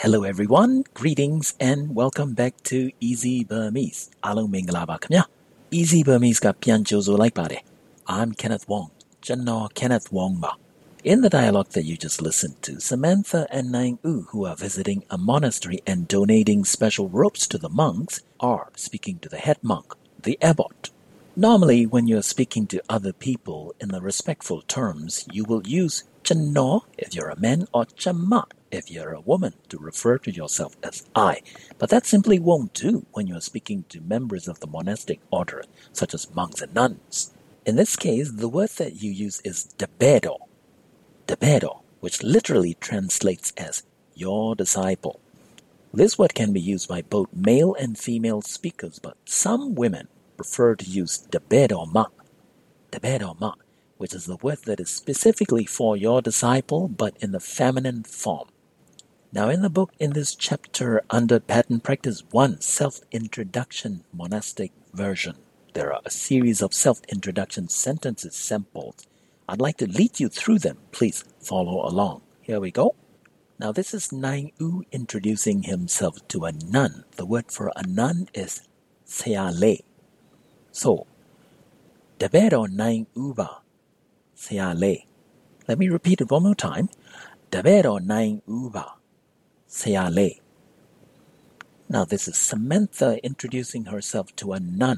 Hello everyone, greetings and welcome back to Easy Burmese. အားလုံးမင်္ဂလာပါခင်ဗျာ Easy Burmese ကပြန်ကြိုဆိုလိုက်ပါတယ် I'm Kenneth Wong. ကျွန်တော် Kenneth Wong ပါ In the dialogue that you just listened to, Samantha and Naing U, who are visiting a monastery and donating special robes to the monks, are speaking to the head monk, the abbot. Normally, when you're speaking to other people in the respectful terms, you will use Chano if you're a man or Chama if you're a woman to refer to yourself as I. But that simply won't do when you're speaking to members of the monastic order, such as monks and nuns. In this case, the word that you use is Debedo, which literally translates as your disciple. This word can be used by both male and female speakers, but some women prefer to use Debedo ma, which is the word that is specifically for your disciple, but in the feminine form. Now in the book, in this chapter under Pattern Practice 1, Self-Introduction Monastic Version, there are a series of self-introduction sentences sampled. I'd like to lead you through them. Please follow along. Here we go. Now this is Naing U introducing himself to a nun. The word for a nun is Seale. So, Debedo Naing Uba Seale. Let me repeat it one more time. Debedo Naing Uba Seale. Now this is Samantha introducing herself to a nun.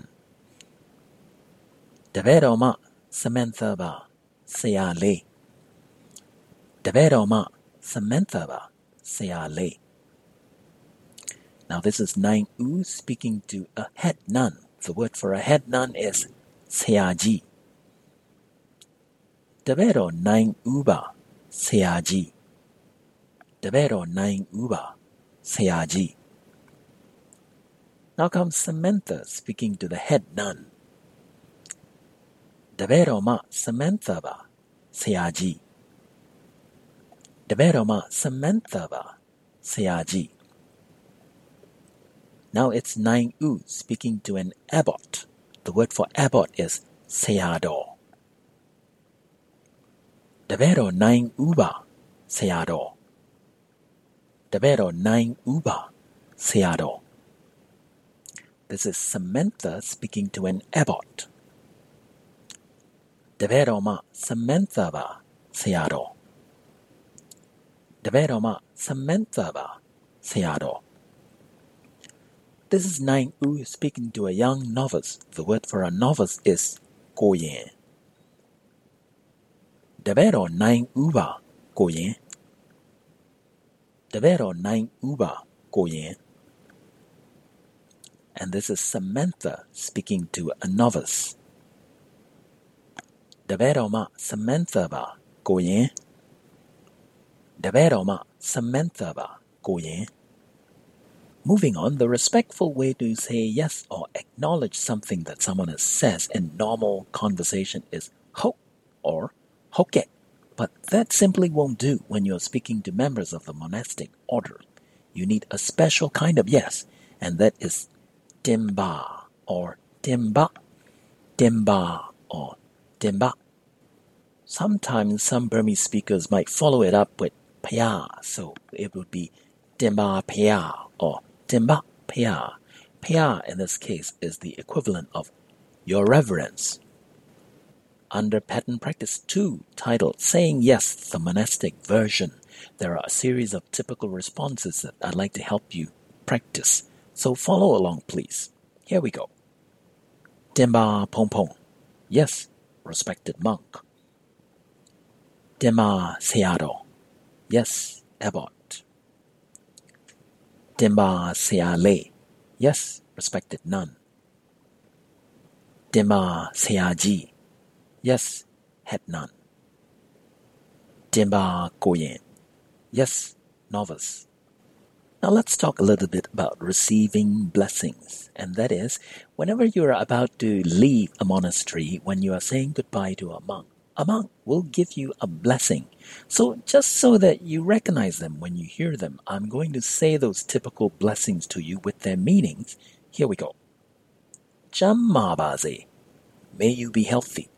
Debedo ma Samantha ba Seale. Debedo ma Samantha ba Seale. Now this is Naing U speaking to a head nun. The word for a head nun is Seaji. Debedo Naing Uba Seaji. Debedo Naing Uba Seaji. Now comes Samantha speaking to the head nun. Debedo ma Samantha ba Seaji. Debedo ma Samantha ba Seaji. Now it's Naing U speaking to an abbot. The word for abbot is Seado. Debedo Naing Uba Seado. Debedo Naing Uba Seado. This is Samantha speaking to an abbot. Debedo ma Samantha ba Seado. Debedo ma Samantha ba Seado. This is Naing U speaking to a young novice. The word for a novice is Goyen. Debedo Naing Uba Goyen. Debedo Naing Uba Goyen. And this is Samantha speaking to a novice. Debedo ma Samantha ba Goyen. Debedo ma Samantha ba Goyen. Moving on, the respectful way to say yes or acknowledge something that someone else says in normal conversation is ho or hoke. But that simply won't do when you're speaking to members of the monastic order. You need a special kind of yes, and that is timba or timba, timba or timba. Sometimes some Burmese speakers might follow it up with paya, so it would be timba paya or timba paya. Paya in this case is the equivalent of your reverence. Under Pattern Practice 2, titled Saying Yes, the Monastic Version, there are a series of typical responses that I'd like to help you practice. So follow along, please. Here we go. Timba pong pong. Yes, respected monk. Timba seado. Yes, abbot. Timba seale. Yes, respected nun. Timba seaji. Yes, head nun. Timba Goyen. Yes, novice. Now let's talk a little bit about receiving blessings. And that is, whenever you're about to leave a monastery, when you are saying goodbye to a monk will give you a blessing. So just so that you recognize them when you hear them, I'm going to say those typical blessings to you with their meanings. Here we go. Jammabaze. May you be healthy.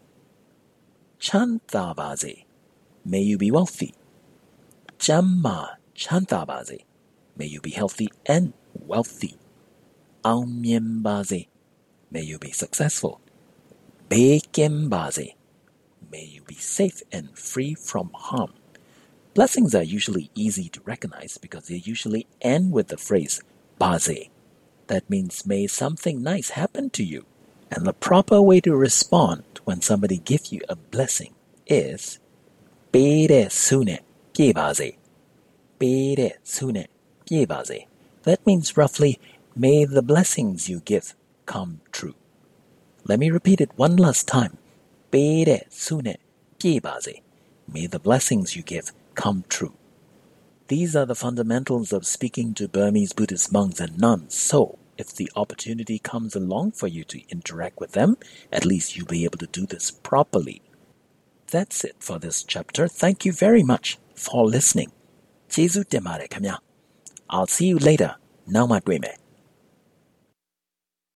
Chantabaze. May you be wealthy. Jamma Chantabaze. May you be healthy and wealthy. အောင်မြင်ပါစေ. May you be successful. ဘေးကင်းပါစေ. May you be safe and free from harm. Blessings are usually easy to recognize because they usually end with the phrase ပါစေ. That means may something nice happen to you. And the proper way to respond when somebody gives you a blessing is ပေးတဲ့ဆုနဲ့ပြည့်ပါစေ. ပေးတဲ့ဆုနဲ့ပြည့်ပါစေ. That means roughly, may the blessings you give come true. Let me repeat it one last time. ပေးတဲ့ဆုနဲ့ပြည့်ပါစေ. May the blessings you give come true. These are the fundamentals of speaking to Burmese Buddhist monks and nuns. So, if the opportunity comes along for you to interact with them, at least you'll be able to do this properly. That's it for this chapter. Thank you very much for listening.ကျေးဇူးတင်ပါတယ်ခင်ဗျာ. I'll see you later. နောက်မှတွေ့မယ်.